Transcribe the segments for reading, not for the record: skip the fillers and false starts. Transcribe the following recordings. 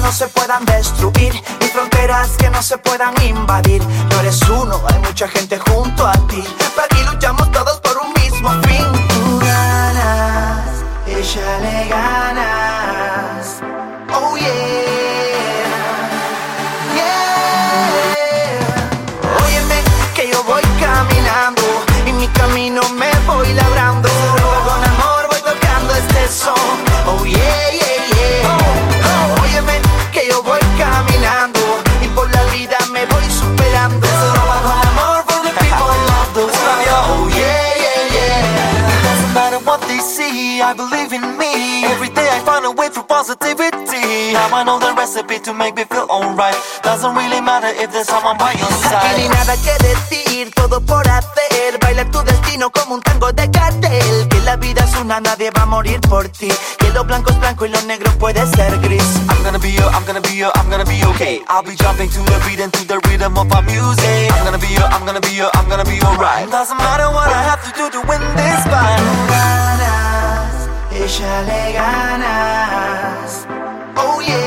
no se puedan destruir, ni fronteras que no se puedan invadir. No eres uno, hay mucha gente junto a ti. Aquí luchamos todos por un mismo fin. Tú ganas, échale ganas. Oh yeah, yeah. Óyeme que yo voy caminando y mi camino me voy labrando. Con amor voy tocando este son. Oh yeah, yeah, yeah. Óyeme que yo voy caminando y por la vida me voy superando. Con amor for the people of the world. Oh yeah, yeah, yeah. Doesn't matter what they see, I believe in me. Every day I find a way through positivity. Now I know the recipe to make me feel alright. Doesn't really matter if there's someone by your side. Aquí ni nada que decir, todo por hacer. Baila tu destino como un tango de cartel. Que la vida es una, nadie va a morir por ti. Que lo blanco es blanco y lo negro puede ser gris. I'm gonna be yo, I'm gonna be yo, I'm gonna be okay. I'll be jumping to the beat and to the rhythm of our music. I'm gonna be yo, I'm gonna be yo, I'm gonna be alright. Doesn't matter what I have to do to win this fight. Ganas, échale ganas. Oh yeah,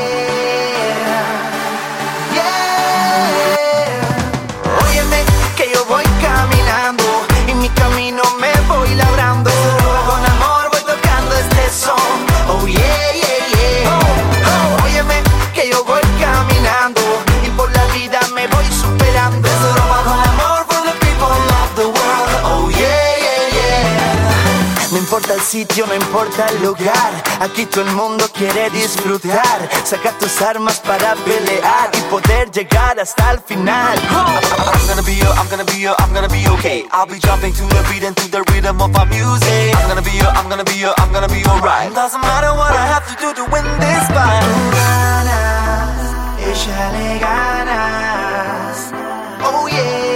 yeah. Óyeme que yo voy caminando y mi camino me voy labrando. Con amor voy tocando este son. Oh yeah, yeah, yeah. Óyeme que yo voy caminando y por la vida me voy superando. Con amor for the people of the world. Oh yeah, yeah, yeah. No importa el sitio, no importa el lugar. Aquí todo el mundo quiere disfrutar. Saca tus armas para pelear y poder llegar hasta el final. I'm gonna be yo, I'm gonna be yo, I'm gonna be okay. I'll be jumping to the beat and to the rhythm of our music. I'm gonna be yo, I'm gonna be yo, I'm gonna be alright. Doesn't matter what I have to do to win this fight. Ganas, échale ganas. Oh yeah.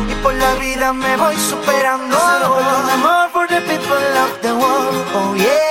Me voy superando. Con amor for the people of the world. Oh yeah.